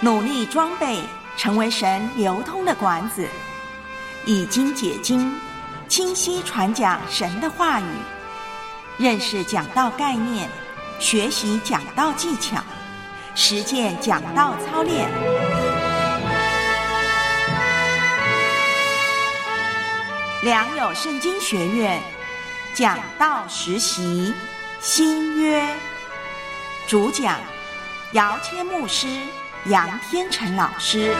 努力装备，成为神流通的管子，以经解经，清晰传讲神的话语，认识讲道概念，学习讲道技巧，实践讲道操练。良友圣经学院讲道实习新约，主讲姚谦牧师、杨天成老师。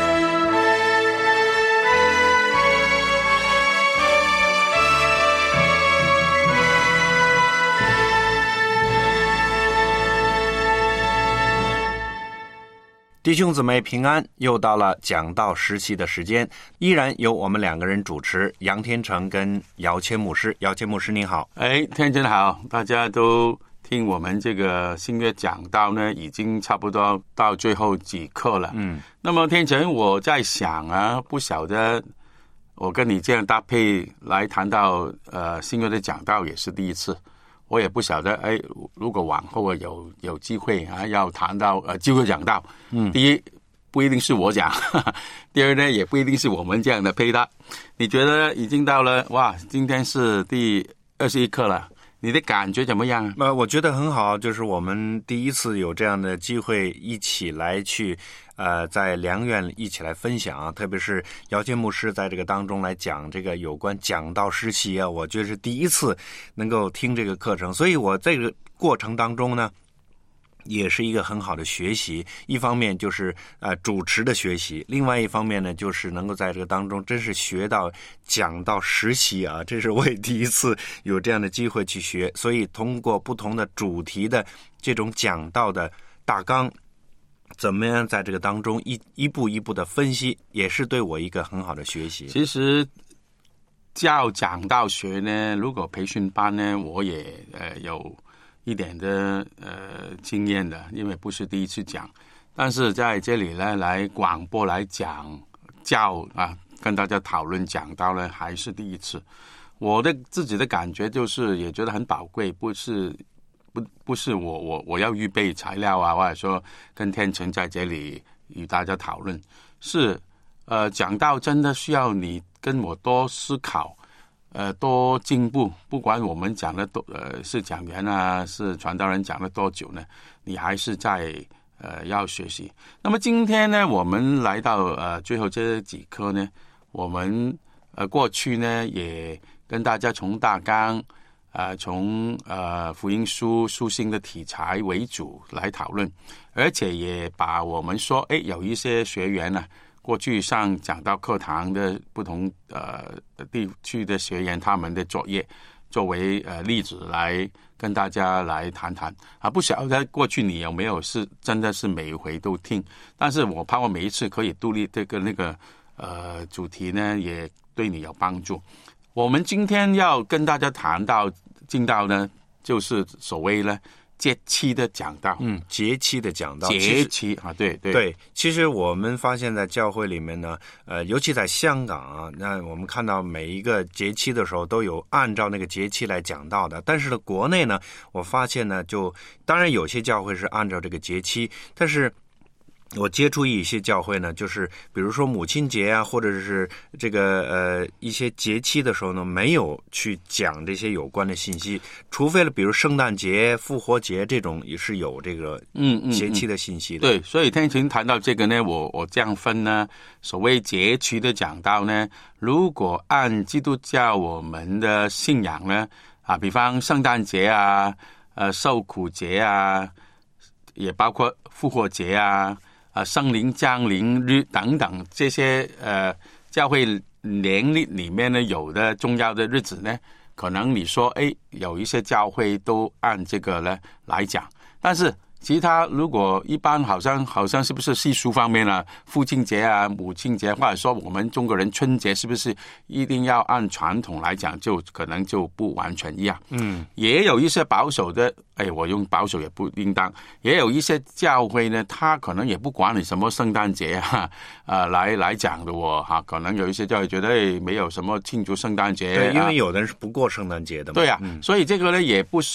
弟兄姊妹平安，又到了讲道实习的时间，依然由我们两个人主持，杨天成跟姚谦牧师。姚谦牧师您好。 天成好，大家都听我们这个新约讲道呢，已经差不多到最后几课了。那么天成，我在想啊，不晓得我跟你这样搭配来谈到新约的讲道也是第一次。我也不晓得，如果往后有机会啊，要谈到机会讲到，第一不一定是我讲，第二呢也不一定是我们这样的配搭。你觉得已经到了哇？今天是第21课了，你的感觉怎么样？ 我觉得很好，就是我们第一次有这样的机会一起来去在良院一起来分享，特别是姚谦牧师在这个当中来讲这个有关讲道实习啊，我觉得是第一次能够听这个课程，所以我这个过程当中呢也是一个很好的学习，一方面就是主持的学习，另外一方面呢就是能够在这个当中真是学到讲道实习啊，这是我也第一次有这样的机会去学，所以通过不同的主题的这种讲道的大纲，怎么样在这个当中一步一步的分析，也是对我一个很好的学习。 其实教讲道学呢，如果培训班呢，我也有一点的经验的，因为不是第一次讲，但是在这里呢来广播来讲教啊，跟大家讨论讲道呢还是第一次。我的自己的感觉就是也觉得很宝贵，不是我要预备材料啊，或者说跟天成在这里与大家讨论，是讲道真的需要你跟我多思考，多进步，不管我们讲的是讲员啊，是传道人讲了多久呢，你还是在要学习。那么今天呢，我们来到最后这几课呢，我们过去呢也跟大家从大纲从福音书书信的题材为主来讨论，而且也把我们说有一些学员呢过去上讲道课堂的不同地区的学员他们的作业作为例子来跟大家来谈谈啊。不晓得过去你有没有是真的是每一回都听，但是我盼望每一次可以独立这个那个主题呢也对你有帮助。我们今天要跟大家谈到进到呢，就是所谓呢节期的讲道。 节期的讲道， 节期啊，对。 其实我们发现在教会里面呢，尤其在香港啊，那我们看到每一个节期的时候都有按照那个节期来讲道的。但是呢，国内呢，我发现呢，就当然有些教会是按照这个节期，但是我接触一些教会呢，就是比如说母亲节啊，或者是这个一些节期的时候呢，没有去讲这些有关的信息，除非了比如圣诞节、复活节这种也是有这个节期的信息的。 对，所以天晴谈到这个呢，我这样分呢，所谓节期的讲道呢，如果按基督教我们的信仰呢，比方圣诞节啊、受苦节啊，也包括复活节啊。圣灵降临日等等这些教会年历里面呢有的重要的日子呢，可能你说有一些教会都按这个呢来讲，但是其他如果一般好像是不是习俗方面啊，父亲节啊、母亲节，或者说我们中国人春节是不是一定要按传统来讲，就可能就不完全一样。也有一些保守的，我用保守也不应当，也有一些教会呢，他可能也不管你什么圣诞节来讲的可能有一些教会觉得没有什么庆祝圣诞节。 对，因为有的人是不过圣诞节的嘛。 对啊，所以这个呢也不是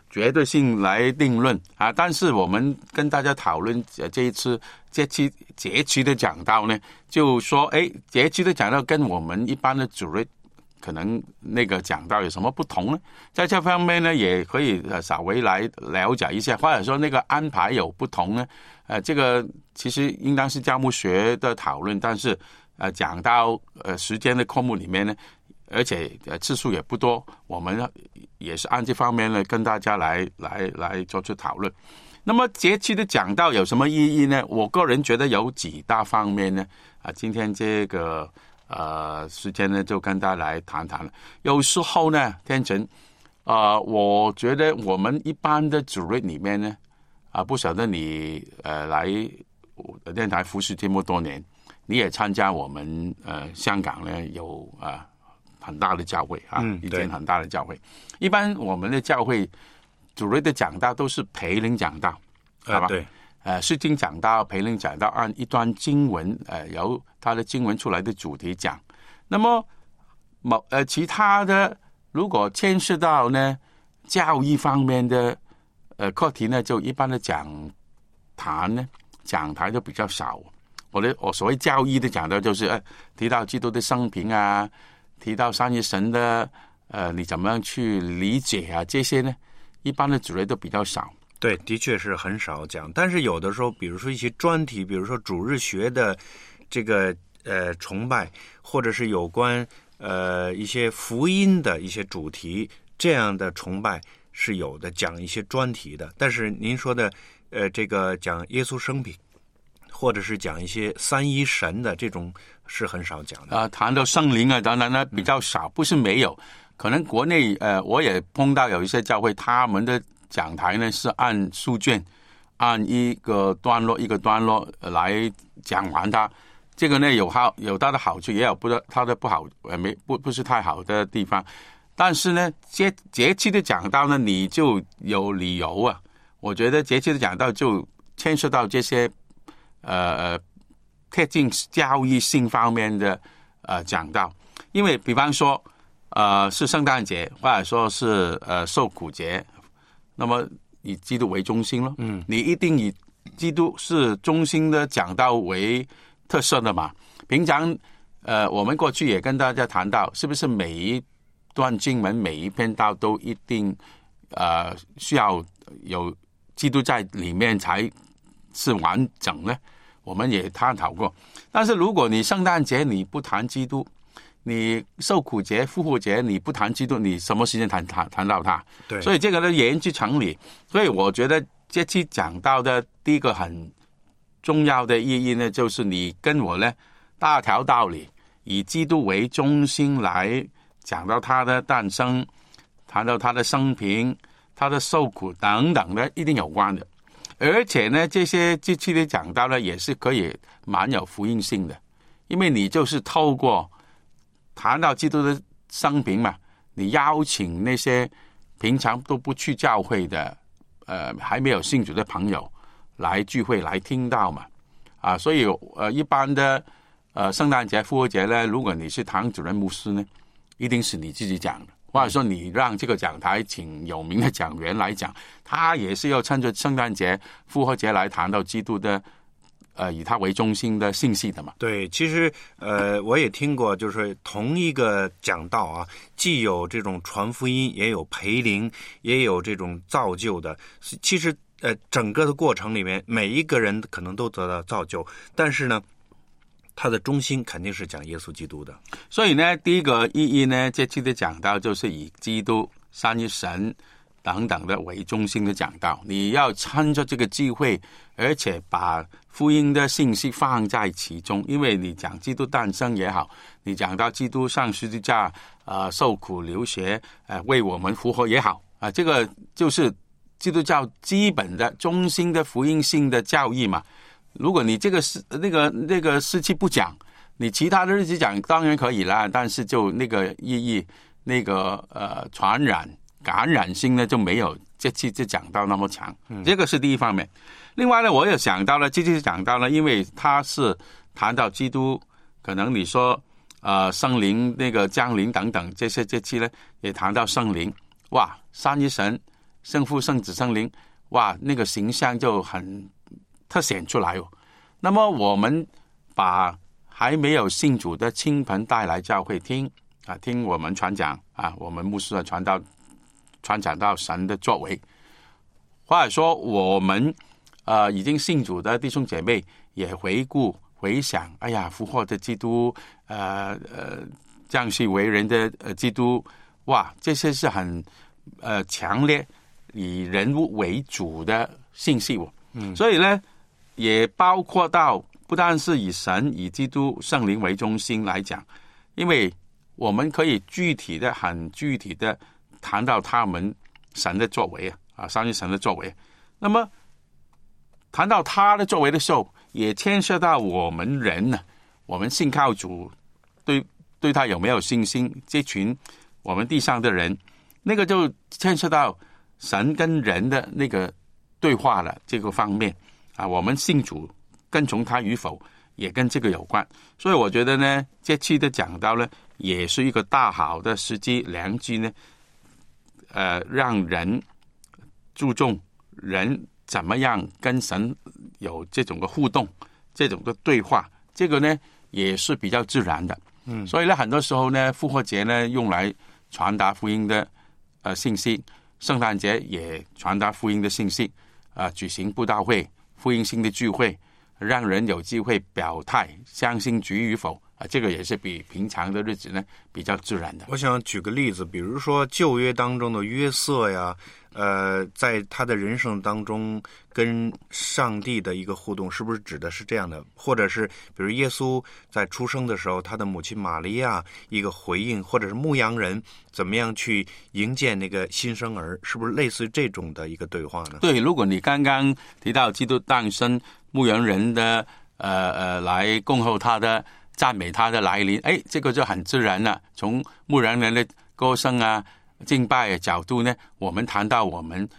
绝对性来定论啊。但是我们跟大家讨论这一次节期的讲道呢，就说节期的讲道跟我们一般的主日可能那个讲道有什么不同呢？在这方面呢，也可以稍微来了解一下，或者说那个安排有不同呢。这个其实应当是教牧学的讨论，但是讲到时间的科目里面呢，而且次数也不多，我们也是按这方面呢跟大家来做出讨论。那么节期的讲道有什么意义呢？我个人觉得有几大方面呢。今天这个时间呢就跟大家来谈谈了。有时候呢，天成我觉得我们一般的主日里面呢，不晓得你来电台服侍这么多年，你也参加我们香港呢有很大的教会一间很大的教会。一般我们的教会主日的讲道都是培灵讲道，好吧？对。释经讲道、培灵讲道，按一段经文，由他的经文出来的主题讲。那么，其他的如果牵涉到呢教育方面的课题呢，就一般的讲台都比较少。我所谓教义的讲道，就是提到基督的生平啊，提到三一神的你怎么样去理解啊，这些呢，一般的主日都比较少。 对，的确是很少讲。但是有的时候，比如说一些专题，比如说主日学的这个崇拜，或者是有关一些福音的一些主题，这样的崇拜是有的，讲一些专题的。但是您说的这个讲耶稣生平，或者是讲一些三一神的这种，是很少讲的。 谈到圣灵当然呢比较少，不是没有。可能国内我也碰到有一些教会，他们的讲台呢是按书卷，按一个段落一个段落来讲完它。这个呢有它的好处，也有它的不好，不是太好的地方。但是呢，节期的讲道呢，你就有理由啊。我觉得节期的讲道就牵涉到这些贴近教育性方面的讲道，因为比方说是圣诞节，或者说是受苦节。那么以基督为中心了，你一定以基督是中心的讲道为特色的嘛。平常我们过去也跟大家谈到，是不是每一段经文每一篇道都一定需要有基督在里面才是完整呢？我们也探讨过。但是如果你圣诞节你不谈基督，你受苦节、复活节你不谈基督，你什么时间谈到他？对，所以这个呢言之成理。所以我觉得这期讲到的第一个很重要的意义呢，就是你跟我呢大条道理，以基督为中心来讲到他的诞生，谈到他的生平、他的受苦等等的，一定有关的。而且呢，这期的讲到呢，也是可以蛮有福音性的，因为你就是透过谈到基督的生平嘛，你邀请那些平常都不去教会的还没有信主的朋友来聚会来听到嘛。所以一般的圣诞节、复活节呢，如果你是堂主任牧师呢，一定是你自己讲的，或者说你让这个讲台请有名的讲员来讲，他也是要趁着圣诞节、复活节来谈到基督的以他为中心的信息的嘛。 对，其实我也听过，就是同一个讲道啊，既有这种传福音，也有培灵，也有这种造就的。其实整个的过程里面，每一个人可能都得到造就，但是呢，它的中心肯定是讲耶稣基督的。 所以呢，第一个意义呢，这期的讲道就是以基督、三一神等等的为中心的讲道。你要趁着这个机会，而且把福音的信息放在其中，因为你讲基督诞生也好，你讲到基督上十字架受苦流血为我们复活也好这个就是基督教基本的中心的福音性的教义嘛。如果你这个那个时期不讲，你其他的日子讲当然可以啦，但是就那个意义，那个感染性呢就没有这期就讲到那么强。这个是第一方面。另外呢，我也想到了，这期讲到了，因为他是谈到基督，可能你说圣灵那个降临等等，这期呢也谈到圣灵。哇，三一神圣父、圣子、圣灵，哇，那个形象就很凸显出来哦。那么我们把还没有信主的亲朋带来教会听我们传讲我们牧师的传讲到神的作为，或者说我们已经信主的弟兄姐妹也回想，哎呀，复活的基督，降世为人的基督，哇，这些是很强烈以人物为主的信息所以呢，也包括到不但是以神、以基督、圣灵为中心来讲，因为我们可以很具体的谈到他们神的作为上帝神的作为。那么谈到他的作为的时候，也牵涉到我们人我们信靠主，对他有没有信心，这群我们地上的人，那个就牵涉到神跟人的那个对话的这个方面我们信主跟从他与否也跟这个有关。所以我觉得呢，这期的讲道呢，也是一个大好的时机良机呢，让人注重人怎么样跟神有这种的互动，这种的对话，这个呢也是比较自然的。所以呢，很多时候呢，复活节呢用来传达福音的信息，圣诞节也传达福音的信息举行布道会、福音性的聚会，让人有机会表态相信主与否这个也是比平常的日子呢比较自然的。 我想举个例子，比如说旧约当中的约瑟呀，在他的人生当中跟上帝的一个互动，是不是指的是这样的？或者是比如耶稣在出生的时候，他的母亲玛利亚一个回应，或者是牧羊人怎么样去迎接那个新生儿，是不是类似于这种的一个对话呢？ 对，如果你刚刚提到基督诞生，牧羊人的来恭候他的赞美他的来临，这个就很自然了。从牧羊人的歌声敬拜的角度呢，我们谈到我们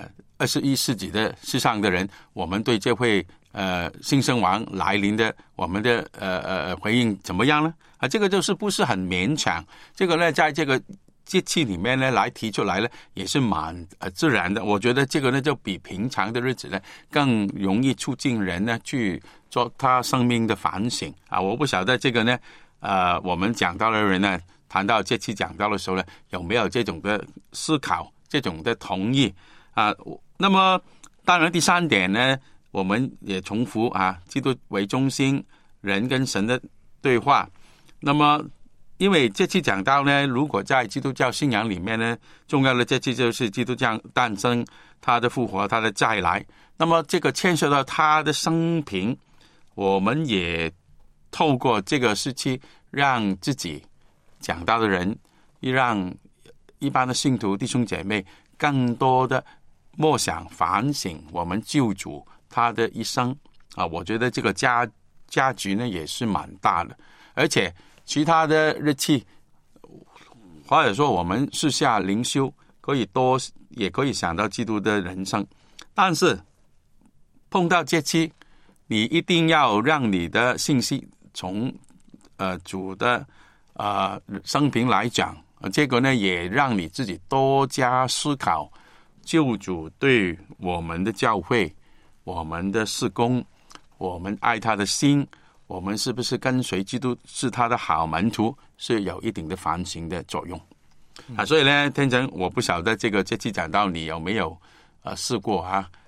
21世纪的世上的人，我们对这位新生王来临的我们的回应怎么样呢？这个就是不是很勉强，这个呢在这个节气里面呢来提出来呢，也是蛮自然的。我觉得这个呢就比平常的日子呢更容易促进人呢去做他生命的反省我不晓得这个呢我们讲到的人呢，谈到这期讲到的时候呢，有没有这种的思考，这种的同意那么当然第三点呢，我们也重复基督为中心，人跟神的对话。那么因为这期讲到呢，如果在基督教信仰里面呢，重要的这期就是基督教诞生，他的复活，他的再来。那么这个牵涉到他的生平，我们也透过这个时期，让自己讲到的人，让一般的信徒弟兄姐妹更多的默想反省我们救主他的一生我觉得这个价值呢也是蛮大的。而且其他的日期，或者说我们私下灵修也可以想到基督的人生，但是碰到节期，你一定要让你的信息从主的生平来讲，这个呢也让你自己多加思考救主对我们的教会、我们的事工、我们爱他的心，我们是不是跟随基督是他的好门徒，是有一定的反省的作用所以呢，天成，我不晓得这期讲到你有没有试过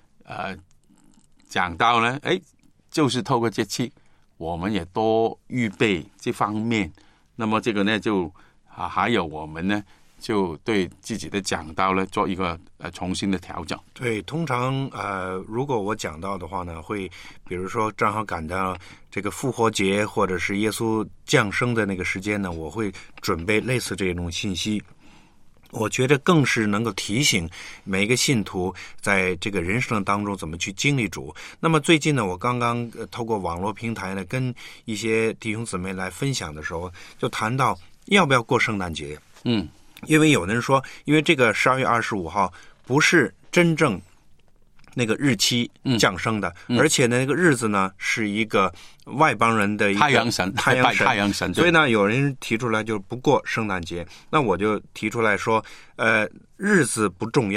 讲到呢就是透过这期我们也多预备这方面。那么这个呢就还有我们呢就对自己的讲道呢做一个重新的调整。 对，通常如果我讲到的话呢，会比如说正好赶到这个复活节或者是耶稣降生的那个时间呢，我会准备类似这种信息。我觉得更是能够提醒每一个信徒在这个人生当中怎么去经历主。那么最近呢，我刚刚透过网络平台呢，跟一些弟兄姊妹来分享的时候，就谈到要不要过圣诞节。因为有的人说，因为这个12月25号不是真正那个日期降生的，而且呢，那个日子呢是一个外邦人的一个太阳神， 所以呢，有人提出来就是不过圣诞节。那我就提出来说，日子不重要，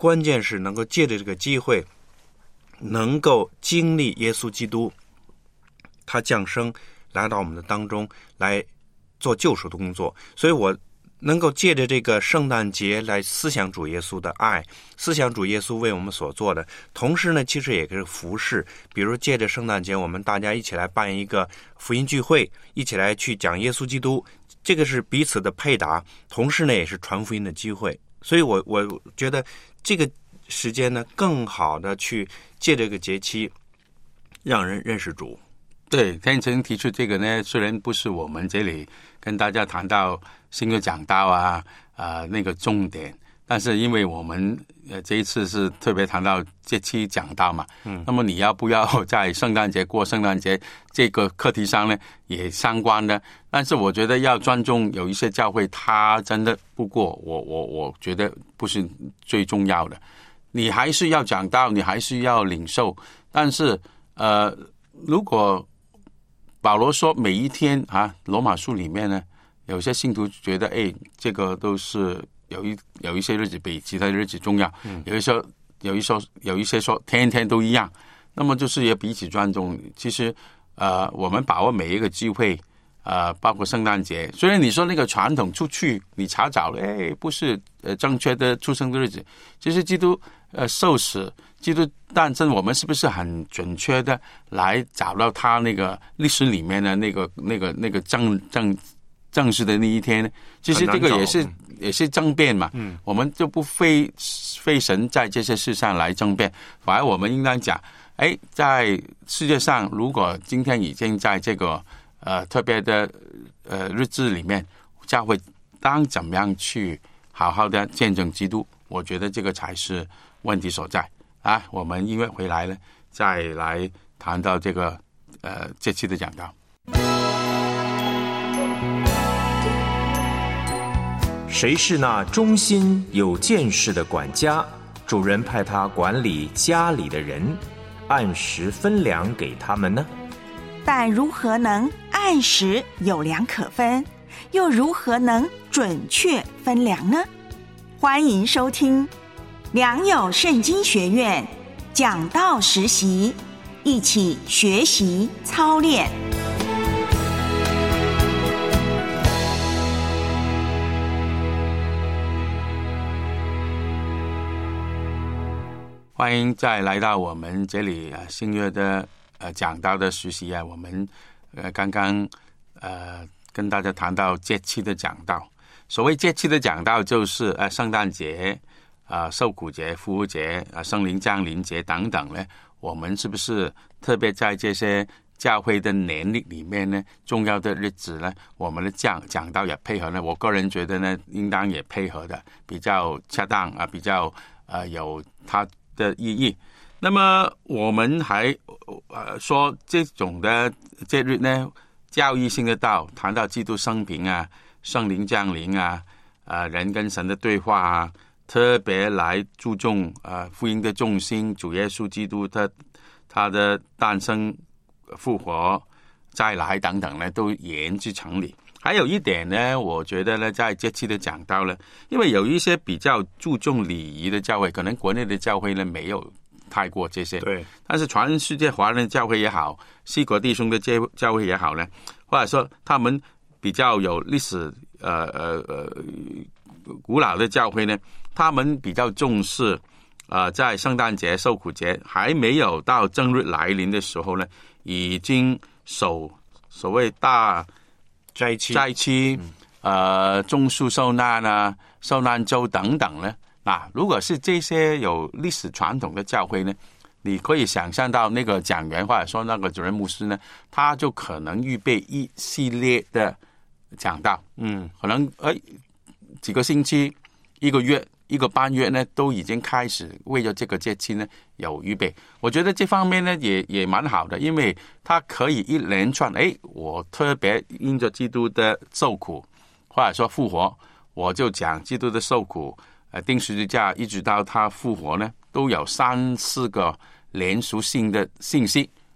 关键是能够借着这个机会，能够经历耶稣基督他降生来到我们的当中来做救赎的工作。所以我能够借着这个圣诞节来思想主耶稣的爱，思想主耶稣为我们所做的，同时呢其实也是服事。比如借着圣诞节我们大家一起来办一个福音聚会，一起来去讲耶稣基督，这个是彼此的配搭，同时呢也是传福音的机会。所以我觉得这个时间呢更好的去借这个节期让人认识主。 对，天成提出这个呢，虽然不是我们这里跟大家谈到新约讲道那个重点，但是因为我们这一次是特别谈到节期讲道嘛，那么你要不要在圣诞节过圣诞节这个课题上呢也相关的。但是我觉得要尊重有一些教会他真的不过，我觉得不是最重要的，你还是要讲道，你还是要领受。但是如果保罗说每一天罗马书里面呢，有些信徒觉得这个都是有一些日子比其他日子重要，有一些说天天都一样，那么就是也彼此尊重。其实我们把握每一个机会，包括圣诞节，虽然你说那个传统出去你查找了不是正确的出生的日子，其实基督受死，基督诞生，我们是不是很准确的来找到他那个历史里面的那个正式的那一天呢？其实这个也是争辩嘛，我们就不费神在这些事上来争辩，反而我们应当讲，在世界上如果今天已经在这个特别的日子里面，教会当怎么样去好好的见证基督，我觉得这个才是问题所在我们音乐回来呢，再来谈到这个这期的讲道。 谁是那忠心有见识的管家？主人派他管理家里的人，按时分粮给他们呢？ 但如何能按时有粮可分，又如何能准确分粮呢？欢迎收听良友圣经学院讲道实习，一起学习操练。 欢迎再来到我们这里新约的讲道的实习我们刚刚跟大家谈到节期的讲道。所谓节期的讲道就是圣诞节受苦节、复活节圣灵降临节等等呢，我们是不是特别在这些教会的年历里面呢，重要的日子呢，我们的讲道也配合呢？我个人觉得呢，应当也配合的，比较恰当比较有它的意义。那么我们还说这种的节日呢，教义性的道，谈到基督生平圣灵降临人跟神的对话特别来注重福音的重心，主耶稣基督他的诞生、复活、再来等等呢，都言之成理。还有一点呢，我觉得呢，在这期的讲到呢，因为有一些比较注重礼仪的教会，可能国内的教会呢没有太过这些， 对。 但是全世界华人教会也好，西国弟兄的教会也好呢，或者说他们比较有历史古老的教会呢，他们比较重视在圣诞节、受苦节还没有到正日来临的时候呢，已经所谓大斋期种树受难受难周等等呢。如果是这些有历史传统的教会呢，你可以想象到那个讲员或者说那个主任牧师呢，他就可能预备一系列的讲道，可能几个星期、一个月、一个半月呢，都已经开始为了这个节期呢有预备。我觉得这方面呢也蛮好的，因为他可以一连串，我特别因着基督的受苦或者说复活，我就讲基督的受苦，钉十字架一直到他复活呢，都有3-4个连续性的信息，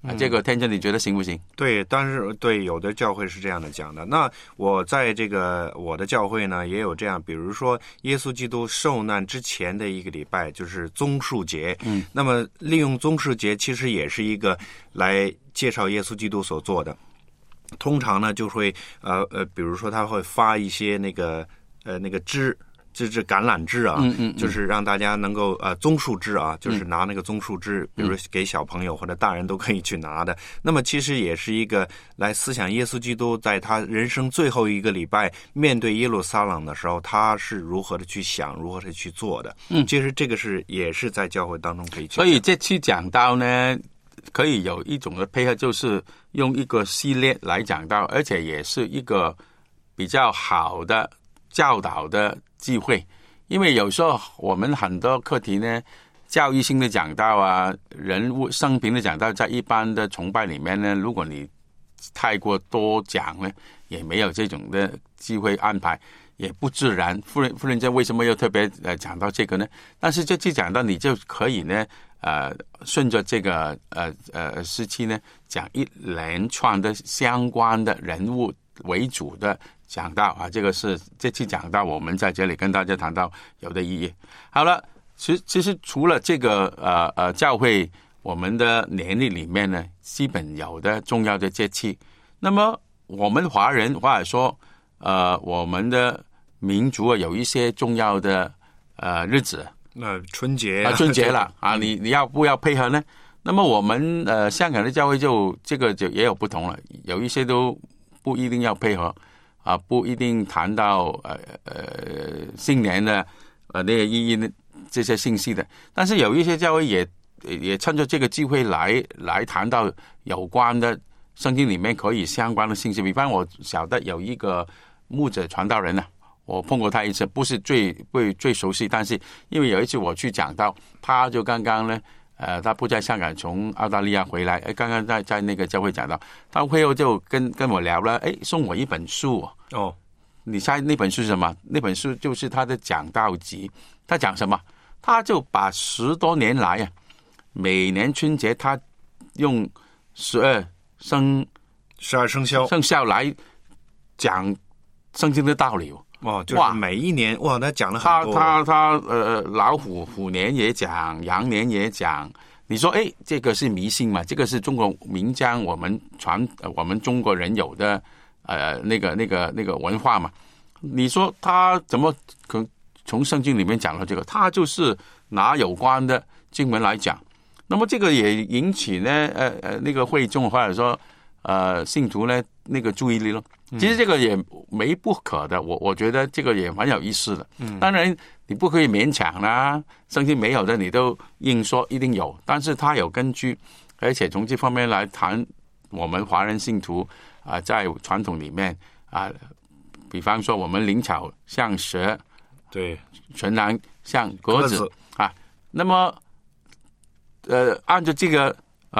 这个天真你觉得行不行？ 对，但是对有的教会是这样的讲的。那我在这个我的教会呢，也有这样，比如说耶稣基督受难之前的一个礼拜就是棕树节，那么利用棕树节其实也是一个来介绍耶稣基督所做的。通常呢就会比如说他会发一些那个枝。就是橄榄枝啊，就是让大家能够棕树枝啊，就是拿那个棕树枝，比如给小朋友或者大人都可以去拿的。那么其实也是一个来思想耶稣基督在他人生最后一个礼拜面对耶路撒冷的时候，他是如何的去想，如何的去做的。其实这个也是在教会当中可以去。 所以这期讲到呢，可以有一种的配合，就是用一个系列来讲到，而且也是一个比较好的教导的机会。因为有时候我们很多课题呢，教育性的讲道啊，人物生平的讲道，在一般的崇拜里面呢，如果你太过多讲呢，也没有这种的机会安排，也不自然。夫人家为什么又特别讲到这个呢？但是这期讲到你就可以呢顺着这个时期呢，讲一连串的相关的人物为主的讲到啊，这个是这期讲到我们在这里跟大家谈到有的意义。好了，其实除了这个教会我们的年历里面呢，基本有的重要的节气，那么我们华人或者说我们的民族啊，有一些重要的日子。 那春节春节了啊，你要不要配合呢？那么我们香港的教会就这个就也有不同了，有一些都不一定要配合啊，不一定谈到新年的那个意义的这些信息的，但是有一些教会也趁着这个机会来谈到有关的圣经里面可以相关的信息。比方我晓得有一个牧者传道人呢，我碰过他一次，不是最熟悉，但是因为有一次我去讲到，他就刚刚呢他不在香港，从澳大利亚回来，刚刚在那个教会讲到，他会后就跟我聊了，送我一本书哦。你猜那本书是什么？那本书就是他的讲道集。他讲什么？他就把10多年来啊，每年春节他用12生肖来讲圣经的道理就是每一年他讲了很多。 他老虎年也讲，羊年也讲。你说这个是迷信嘛？这个是中国民间我们中国人有的那个文化嘛？你说他怎么可能从圣经里面讲到这个？他就是拿有关的经文来讲。那么这个也引起呢那个会众或者说信徒呢那个注意力咯。其实这个也没不可的，我觉得这个也蛮有意思的。当然你不可以勉强啦，圣经没有的你都硬说一定有，但是它有根据，而且从这方面来谈我们华人信徒在传统里面比方说我们灵草像蛇， 对， 纯然像鸽子那么按照这个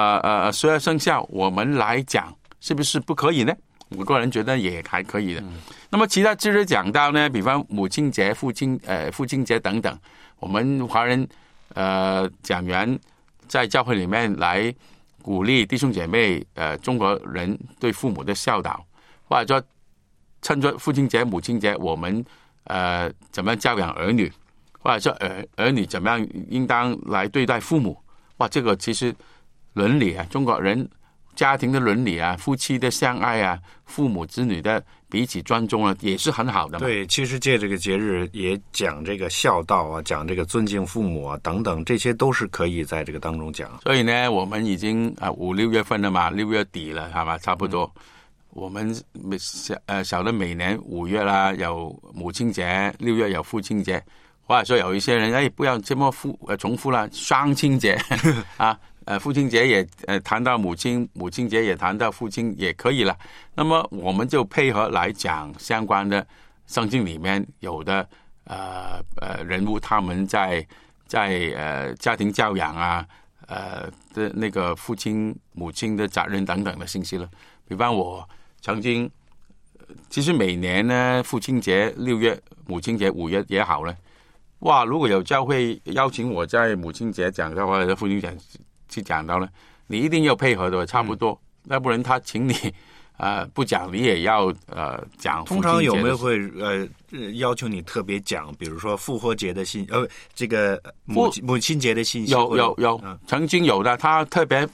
12生肖我们来讲，是不是不可以呢？我个人觉得也还可以的。那么其他节日讲到呢，比方母亲节、父亲节等等，我们华人讲员在教会里面来鼓励弟兄姐妹中国人对父母的孝道，或者说趁着父亲节、母亲节，我们怎么样教养儿女，或者说儿女怎么样应当来对待父母。这个其实伦理中国人家庭的伦理夫妻的相爱父母子女的彼此尊重也是很好的嘛。 对，其实借这个节日也讲这个孝道讲这个尊敬父母等等，这些都是可以在这个当中讲。 所以呢，我们已经5、6月份了嘛，6月底了，好吧，差不多。我们晓得每年5月啦有母亲节，6月有父亲节，或者说有一些人不要这么重复了，双亲节父亲节也谈到母亲，母亲节也谈到父亲也可以了。那么我们就配合来讲相关的圣经里面有的人物，他们在家庭教养的那个父亲母亲的责任等等的信息了。比方我曾经其实每年呢父亲节6月，母亲节5月也好了。如果有教会邀请我在母亲节讲到或者父亲节去讲到呢， 你一定要配合的，差不多，要不然他请你不讲，你也要讲。 通常有没有会要求你特别讲，比如说复活节的信这个母亲节的信息？ 有，曾经有的，他特别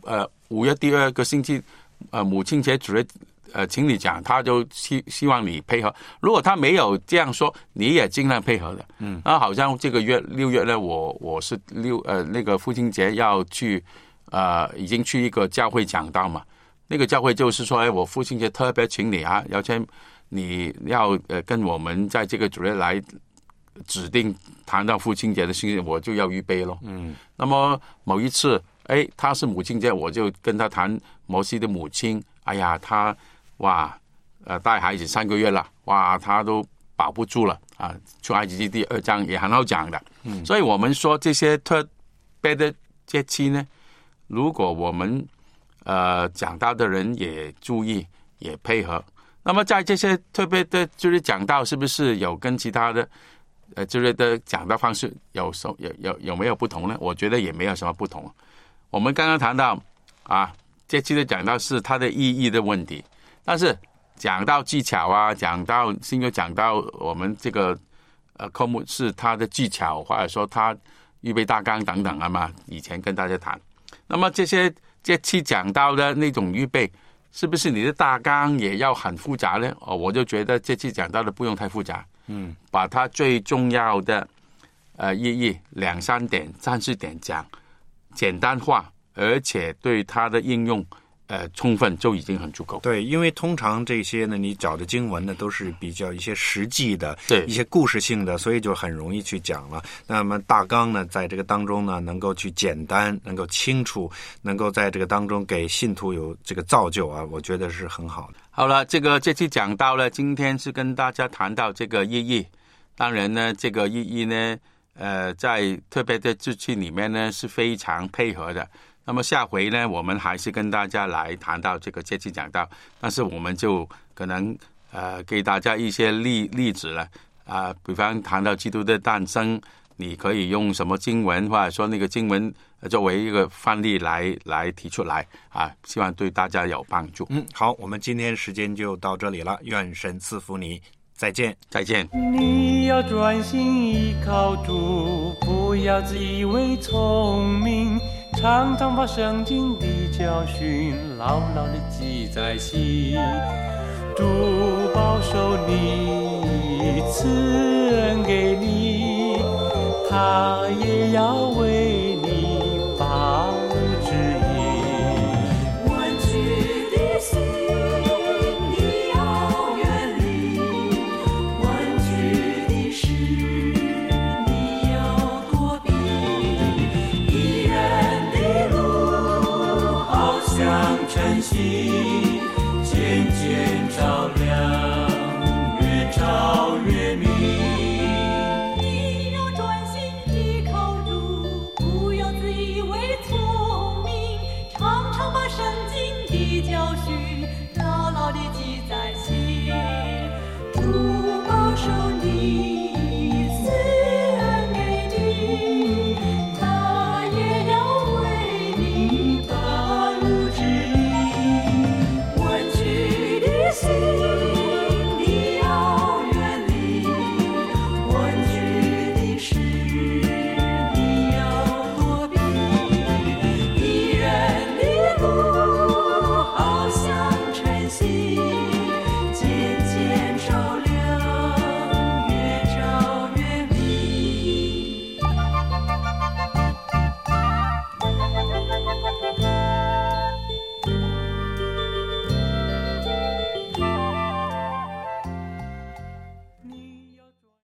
5月第2个星期母亲节主日请你讲，他就希望你配合。如果他没有这样说，你也尽量配合的。那好像这个月6月呢，我是那个父亲节要去已经去一个教会讲道嘛。那个教会就是说，我父亲节特别请你啊，而且你要跟我们在这个主日来指定谈到父亲节的信息，我就要预备咯。那么某一次，他是母亲节，我就跟他谈摩西的母亲。哎呀，他带孩子3个月了，他都保不住了啊！出埃及记第2章也很好讲的。所以我们说这些特别的节期呢，如果我们讲道的人也注意也配合，那么在这些特别的就是讲道，是不是有跟其他的就是的讲道方式有没有不同呢？我觉得也没有什么不同。我们刚刚谈到这期的讲道是它的意义的问题，但是讲到技巧讲到新约，讲到我们这个科目是它的技巧，或者说它预备大纲等等嘛。以前跟大家谈，那么这期讲到的那种预备，是不是你的大纲也要很复杂呢？我就觉得这期讲到的不用太复杂，把它最重要的意义2-3点、3-4点讲，简单化。而且对它的应用充分就已经很足够。 对，因为通常这些呢，你找的经文呢都是比较一些实际的， 对， 一些故事性的，所以就很容易去讲了。那么大纲呢，在这个当中呢，能够去简单，能够清楚，能够在这个当中给信徒有这个造就我觉得是很好的。 好了，这期讲到了，今天是跟大家谈到这个意义。当然呢，这个意义呢，在特别的节期里面呢是非常配合的。那么下回呢，我们还是跟大家来谈到这个节期讲道，但是我们就可能给大家一些例子了比方谈到基督的诞生，你可以用什么经文，或者说那个经文作为一个范例来提出来希望对大家有帮助。 好，我们今天时间就到这里了，愿神赐福你，再见。 你要专心依靠主，不要自以为聪明，常常把圣经的教训牢牢地记在心。主保守你，赐恩给你，他也要为你把路指引。 弯曲的心你要远离，弯曲的事你要躲避。义人的路好像晨曦，渐渐照亮，越照越明。你要专心依靠主，不要自以为聪明，常常把圣经的教训牢牢地记在心。主保守你，赐恩给你，他也要为你把路指引。弯曲的心你要远离，弯曲的事你要躲避。义人的路好像晨曦，